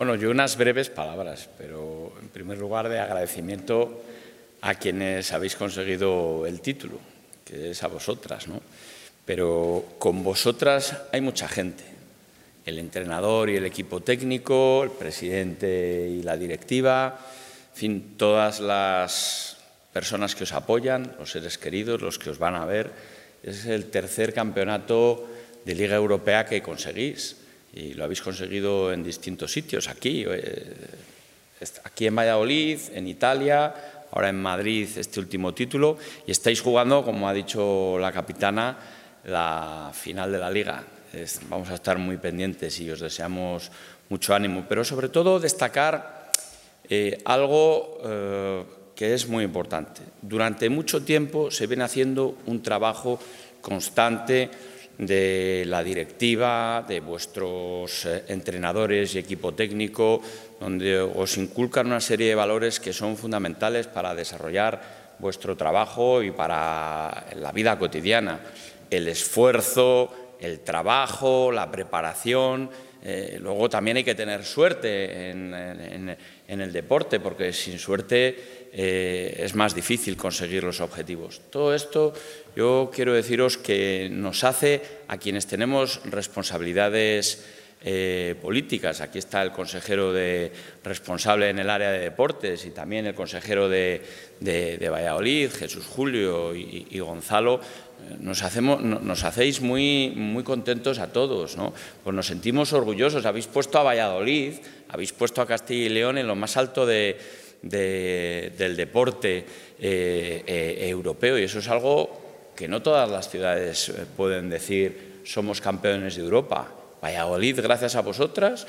Bueno, yo unas breves palabras, pero en primer lugar de agradecimiento a quienes habéis conseguido el título, que es a vosotras, ¿no? Pero con vosotras hay mucha gente, el entrenador y el equipo técnico, el presidente y la directiva, en fin, todas las personas que os apoyan, los seres queridos, los que os van a ver. Es el tercer campeonato de Liga Europea que conseguís y lo habéis conseguido en distintos sitios, aquí en Valladolid, en Italia, ahora en Madrid este último título, y estáis jugando, como ha dicho la capitana, la final de la Liga. Vamos a estar muy pendientes y os deseamos mucho ánimo, pero sobre todo destacar algo que es muy importante. Durante mucho tiempo se viene haciendo un trabajo constante de la directiva, de vuestros entrenadores y equipo técnico, donde os inculcan una serie de valores que son fundamentales para desarrollar vuestro trabajo y para la vida cotidiana. El esfuerzo, el trabajo, la preparación. Luego también hay que tener suerte en el deporte, porque sin suerte es más difícil conseguir los objetivos. Todo esto yo quiero deciros que nos hace a quienes tenemos responsabilidades políticas. Aquí está el consejero responsable en el área de deportes y también el consejero de Valladolid, Jesús Julio y Gonzalo. Nos hacéis muy contentos a todos, ¿no? Pues nos sentimos orgullosos. Habéis puesto a Valladolid, habéis puesto a Castilla y León en lo más alto del deporte europeo, y eso es algo que no todas las ciudades pueden decir: somos campeones de Europa. Valladolid, gracias a vosotras,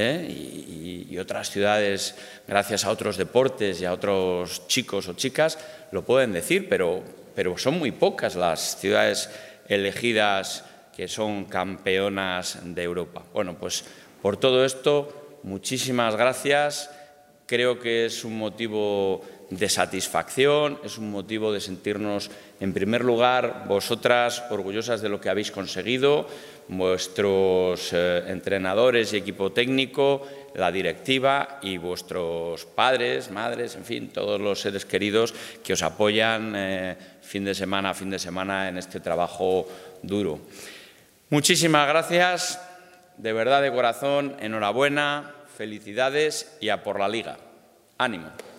y otras ciudades, gracias a otros deportes y a otros chicos o chicas, lo pueden decir, pero son muy pocas las ciudades elegidas que son campeonas de Europa. Bueno, pues por todo esto, muchísimas gracias. Creo que es un motivo de satisfacción, es un motivo de sentirnos, en primer lugar, vosotras orgullosas de lo que habéis conseguido, vuestros entrenadores y equipo técnico, la directiva y vuestros padres, madres, en fin, todos los seres queridos que os apoyan fin de semana a fin de semana en este trabajo duro. Muchísimas gracias, de verdad, de corazón, enhorabuena, felicidades y a por la Liga. ¡Ánimo!